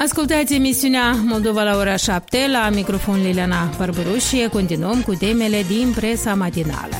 Ascultați emisiunea Moldova la ora 7, la microfon Liliana Barbăruș și continuăm cu temele din presa matinală.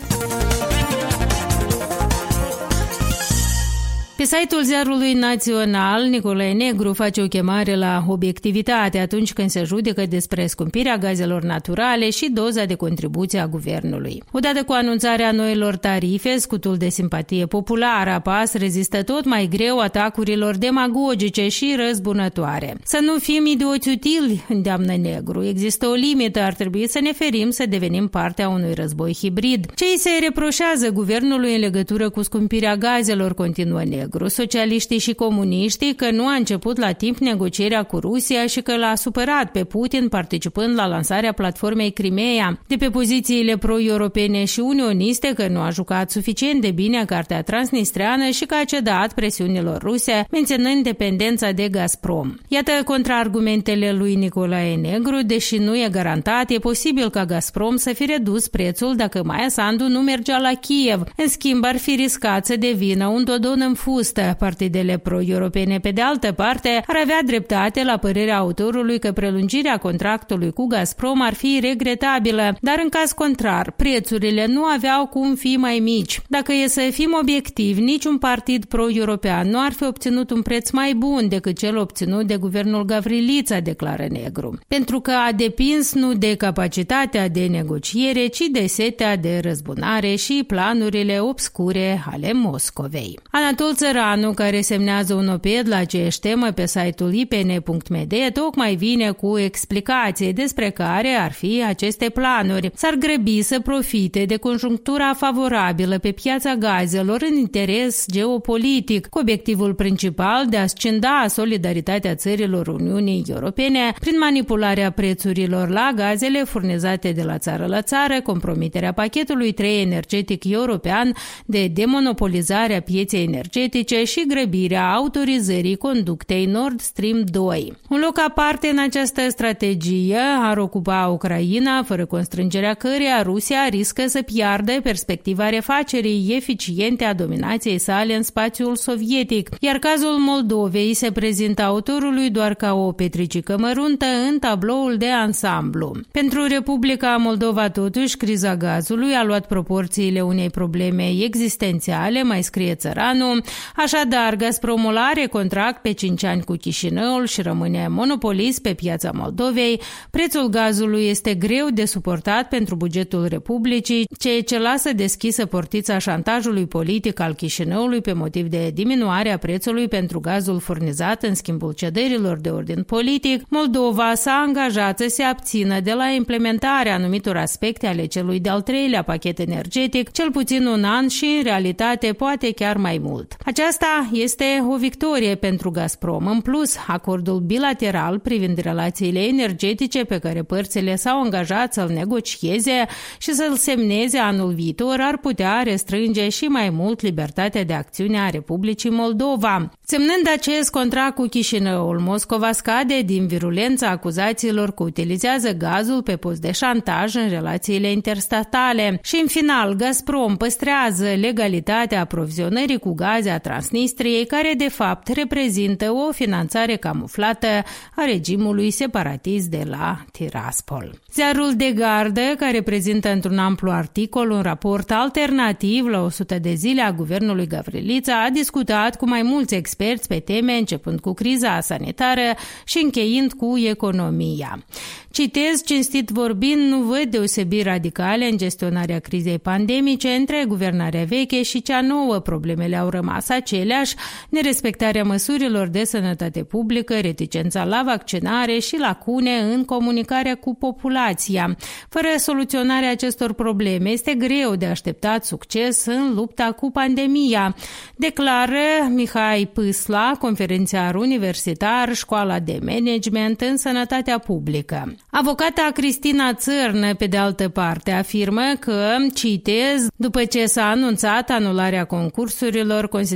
Pe site-ul Ziarului Național, Nicolae Negru face o chemare la obiectivitate atunci când se judecă despre scumpirea gazelor naturale și doza de contribuție a guvernului. Odată cu anunțarea noilor tarife, scutul de simpatie populară a PAS rezistă tot mai greu atacurilor demagogice și răzbunătoare. Să nu fim idioți utili, îndeamnă Negru. Există o limită, ar trebui să ne ferim să devenim partea unui război hibrid. Ce îi se reproșează guvernului în legătură cu scumpirea gazelor, continuă Negru. Socialiștii și comuniștii că nu a început la timp negocierea cu Rusia și că l-a supărat pe Putin participând la lansarea platformei Crimea, de pe pozițiile pro-europene și unioniste că nu a jucat suficient de bine cartea transnistreană și că a cedat presiunilor ruse, menționând dependența de Gazprom. Iată contraargumentele lui Nicolae Negru, deși nu e garantat, e posibil ca Gazprom să fi redus prețul dacă Maia Sandu nu mergea la Kiev. În schimb, ar fi riscat să devină un dodon în fustă. Partidele pro-europene, pe de altă parte, ar avea dreptate la părerea autorului că prelungirea contractului cu Gazprom ar fi regretabilă, dar în caz contrar, prețurile nu aveau cum fi mai mici. Dacă e să fim obiectivi, niciun partid pro-european nu ar fi obținut un preț mai bun decât cel obținut de guvernul Gavrilița, declară Negru. Pentru că a depins nu de capacitatea de negociere, ci de setea de răzbunare și planurile obscure ale Moscovei. Anatol Țăranu, care semnează un oped la aceeași temă pe site-ul ipn.md, tocmai vine cu explicații despre care ar fi aceste planuri. S-ar grăbi să profite de conjunctura favorabilă pe piața gazelor în interes geopolitic, cu obiectivul principal de a scinda solidaritatea țărilor Uniunii Europene prin manipularea prețurilor la gazele furnizate de la țară la țară, compromiterea pachetului 3 energetic european de demonopolizare a pieței energetice și grăbirea autorizării conductei Nord Stream 2. Un loc aparte în această strategie ar ocupa Ucraina, fără constrângerea căreia Rusia riscă să piardă perspectiva refacerii eficiente a dominației sale în spațiul sovietic, iar cazul Moldovei se prezintă autorului doar ca o petricică măruntă în tabloul de ansamblu. Pentru Republica Moldova, totuși, criza gazului a luat proporțiile unei probleme existențiale, mai scrie Țăranu. Așadar, Gazpromul are contract pe 5 ani cu Chișinăul și rămâne monopolist pe piața Moldovei. Prețul gazului este greu de suportat pentru bugetul Republicii, ceea ce lasă deschisă portița șantajului politic al Chișinăului pe motiv de diminuarea prețului pentru gazul furnizat în schimbul cederilor de ordin politic. Moldova s-a angajat să se abțină de la implementarea anumitor aspecte ale celui de-al treilea pachet energetic, cel puțin un an și, în realitate, poate chiar mai mult. Aceasta este o victorie pentru Gazprom. În plus, acordul bilateral privind relațiile energetice pe care părțile s-au angajat să-l negocieze și să-l semneze anul viitor ar putea restrânge și mai mult libertatea de acțiune a Republicii Moldova. Semnând acest contract cu Chișinăul, Moscova scade din virulența acuzațiilor că utilizează gazul pe post de șantaj în relațiile interstatale și, în final, Gazprom păstrează legalitatea aprovizionării cu gaze a Transnistriei, care de fapt reprezintă o finanțare camuflată a regimului separatist de la Tiraspol. Ziarul de Gardă, care prezintă într-un amplu articol un raport alternativ la 100 de zile a guvernului Gavrilița, a discutat cu mai mulți experți pe teme, începând cu criza sanitară și încheind cu economia. Citez, cinstit vorbind, nu văd deosebiri radicale în gestionarea crizei pandemice între guvernarea veche și cea nouă. Problemele au rămas aceleași, nerespectarea măsurilor de sănătate publică, reticența la vaccinare și lacune în comunicarea cu populația. Fără soluționarea acestor probleme, este greu de așteptat succes în lupta cu pandemia, declară Mihai Pâsla, conferențiar universitar, Școala de Management în Sănătatea Publică. Avocata Cristina Țărnă, pe de altă parte, afirmă că, citez, după ce s-a anunțat anularea concursurilor, consideră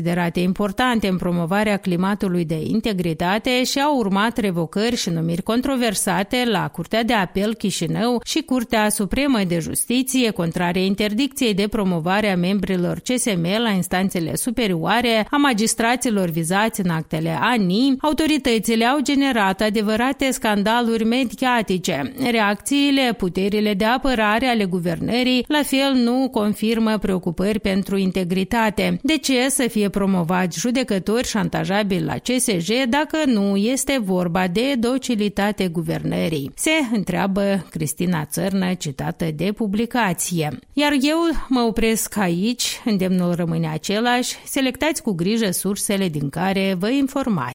considerate importante în promovarea climatului de integritate și au urmat revocări și numiri controversate la Curtea de Apel Chișinău și Curtea Supremă de Justiție, contrare interdicției de promovare a membrilor CSM la instanțele superioare, a magistraților vizați în actele ANI. Autoritățile au generat adevărate scandaluri mediatice. Reacțiile, puterile de apărare ale guvernării, la fel nu confirmă preocupări pentru integritate. De ce să fie promovați judecători șantajabili la CSJ dacă nu este vorba de docilitate guvernării? Se întreabă Cristina Țărnă, citată de publicație. Iar eu mă opresc aici, îndemnul rămâne același, selectați cu grijă sursele din care vă informați.